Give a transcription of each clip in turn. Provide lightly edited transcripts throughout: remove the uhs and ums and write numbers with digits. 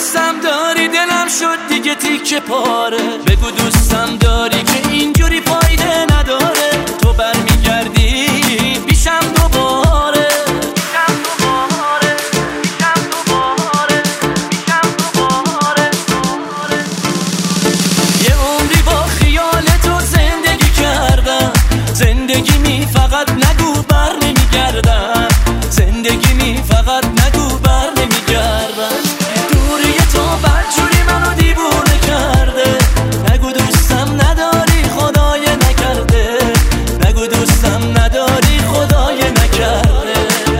دوستم داری دلم شد دیگه تیکه پاره، بگو دوستم داری که اینجوری فایده نداره. تو برمیگردی پیشم دوباره، یه عمری با خیال تو زندگی کردم. زندگی می فقط نگو بر نمیگردم، زندگی می فقط نگو بر نمیگردم. دوری تو بدجوری منو دیوونه کرده، نگو دوستم نداری خدای نکرده، نگو دوستم نداری خدای نکرده.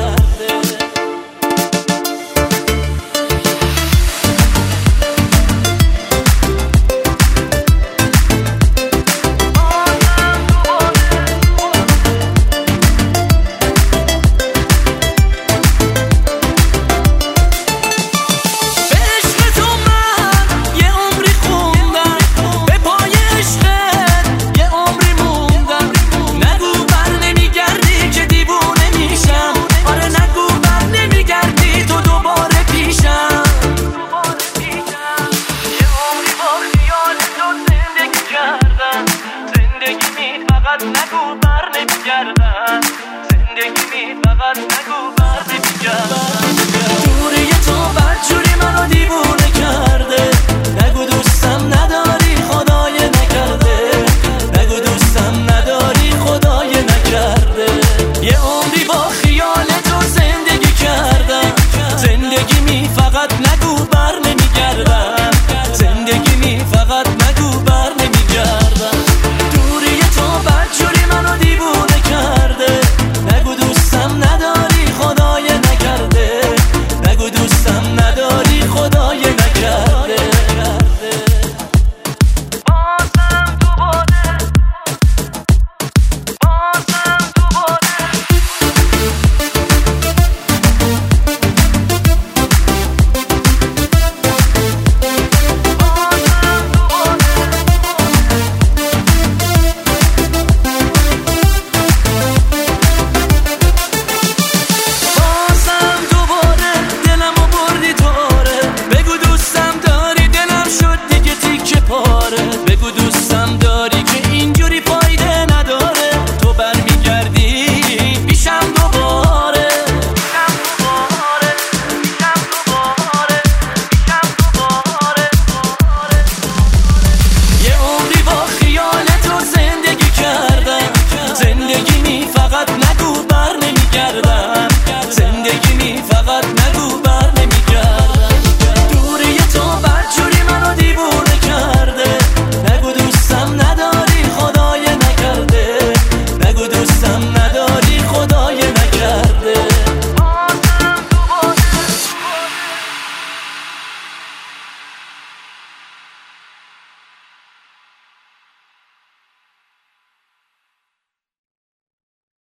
نگو بر نمیگردم، زندگی می فقط نگو بر نمیگردم. دوری تو بدجوری منو دیوونه کرده، نگو دوستم